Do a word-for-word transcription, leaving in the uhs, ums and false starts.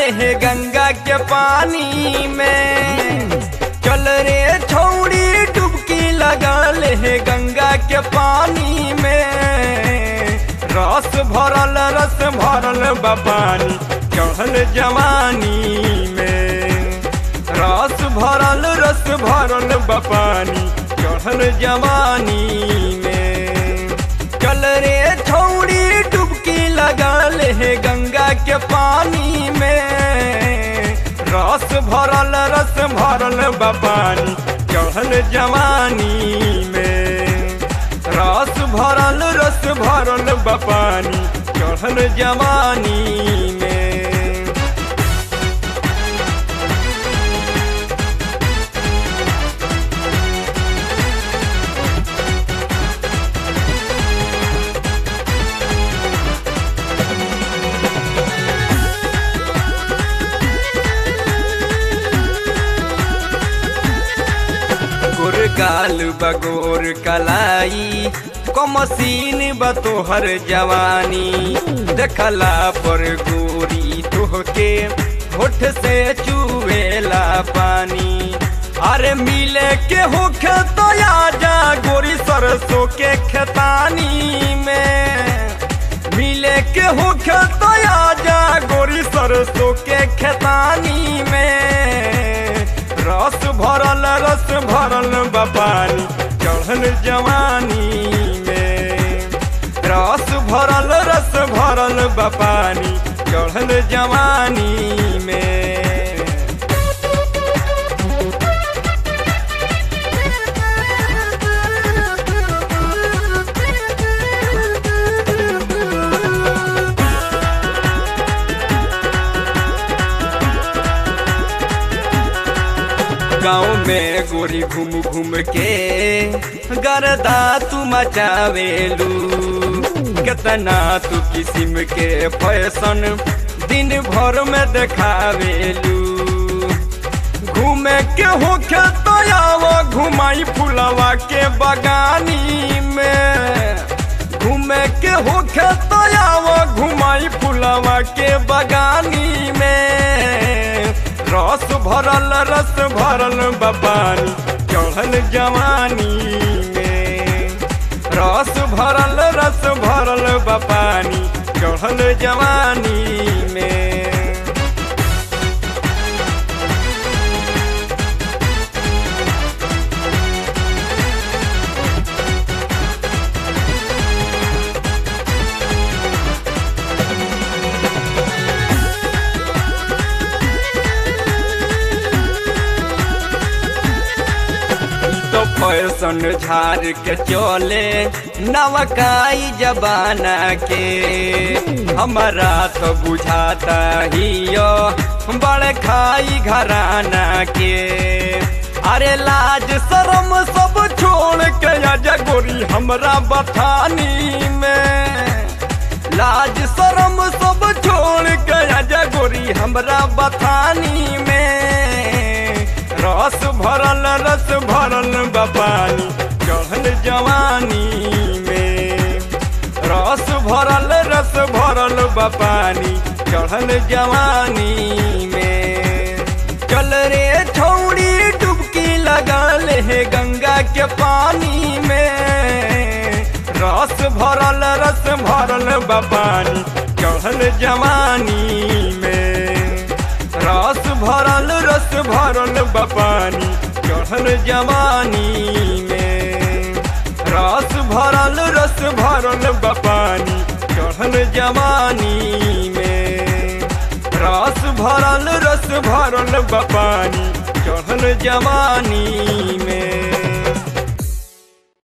है गंगा के पानी में। चल रे छौड़ी डुबकी लगा ले है गंगा के पानी में। रस भरल रस भरल बपानी चढ़ल जवानी में। रस भरल रस भरल बपानी चढ़ल जवानी में। चल रे छौड़ी डुबकी लगा ले है गंगा के पानी में। रस भरल रस भरल बपानी चढ़ल जवानी में। रस भरल रस भरल बपानी चढ़ल जवानी में। गाल बगोर कलाई कमसीन बतोहर जवानी। देखला पर गोरी तोहके होठ से चुवेला पानी। अरे मिले के होखे तो आजा गोरी सरसों के खेतानी में। मिले के होखे तो आजा गोरी सरसों के खेतानी में। रस भरल रस भरल बपानी चढ़ल जवानी में। रस भरल रस भरल बपानी चढ़ल जवानी में। गाँव में गोरी घूम घूम के गरदा तू मचावेलू। कितना तू किस्म के फैशन दिन भर में देखावेलू। घूमे के होखे तो आवा घुमाई फुलवा के बगानी में। घूमे के होखे तो आवा घुमाई फुलवा के बगानी में। रस भरल रस भरल बपानी चढ़ल जवानी में। रस भरल रस भरल बपानी चढ़ल जवानी में। फैशन झाड़ के चले नवकाई जबाना के। हमारा तो बुझाता ही यो बड़ खाई घराना के। अरे लाज शरम सब छोड़ के आजा गोरी हमरा बथानी में। लाज शरम सब छोड़ के आजा गोरी हमरा बथानी में। रस भरल रस भरल बपानी चढ़ल जवानी में। रस भरल रस भरल बपानी चढ़ल जवानी में। चल रे छौड़ी डुबकी लगा ले है गंगा के पानी में। रस भरल रस भरल बपानी चढ़ल जवानी में। रस भरल रस भरल बपानी चढ़ल जवानी में। रस भरल रस भरल बपानी चढ़ल जवानी में। रस भरल रस भरल बपानी चढ़ल जवानी में।